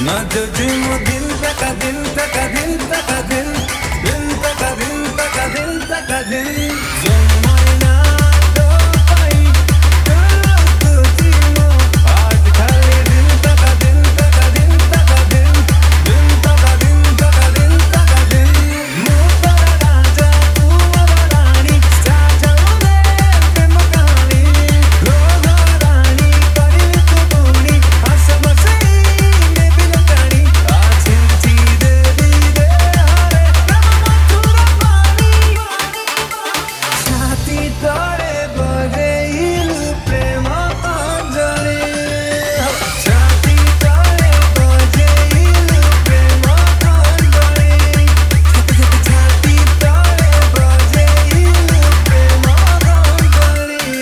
ना जजुम दिल तका दिल तका दिल तका दिल दिल तका दिल तका दिल तका दिल जन्मय ना तो पाई तो तुझिमो आज खाली दिल तका दिल तका दिल तका दिल दिल तका दिल तका दिल तका दिल मोरा राजा तू मोरा रानी साजाऊने प्रेम कहानी रोगा रानी करी तू पूरी हंस बसे ने बिन कहानी आछिंची दे दी दे हारे प्रेम मथुरा पानी छाती तोड़े बजे इलू प्रेम अंजलि छाती तोड़े बजे इलू प्रेम अंजलि छाती तोड़े बजे इलू प्रेम Anjali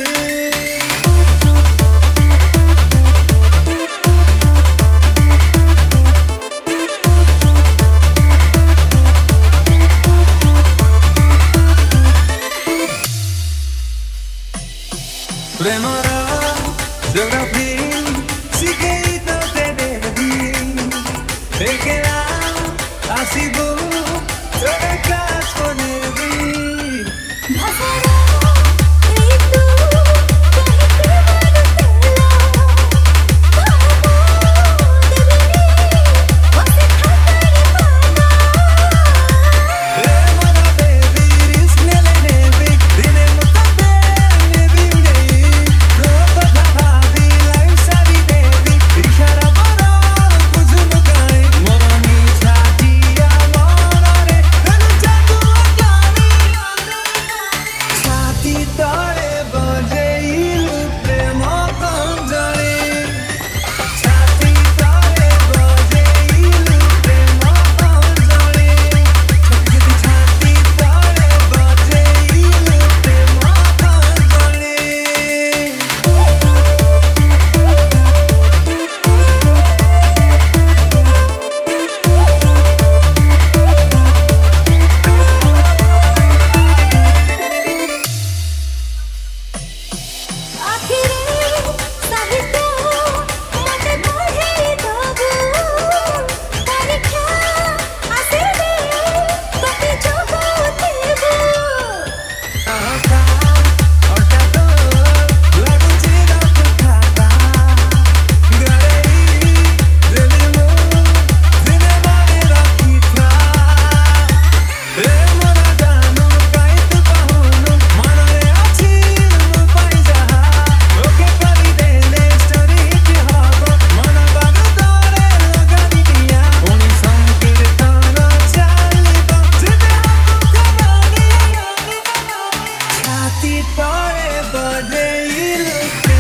Premara, geografia, seguito te devi, perché la asibu, dove casco nevi. ভাষারা ঋতু কহিতে বারুতেলা ভাবো দেবিনী বসে খাতারে পানা Premara devi, risnele nevi, dine mutate nevi nei, roba bhavi, life sari devi, ishara bora, kujhnu kai, morani chatiya morare, dil jadu akani, chati tore baje ilu prema anjali, chati tore baje ilu prema anjali, chati tore baje ilu prema anjali. আখিরে সাহিত্য মতে বহে দবু পরীক্ষা আসিবে তোকে জগতেবু Tore bade ilu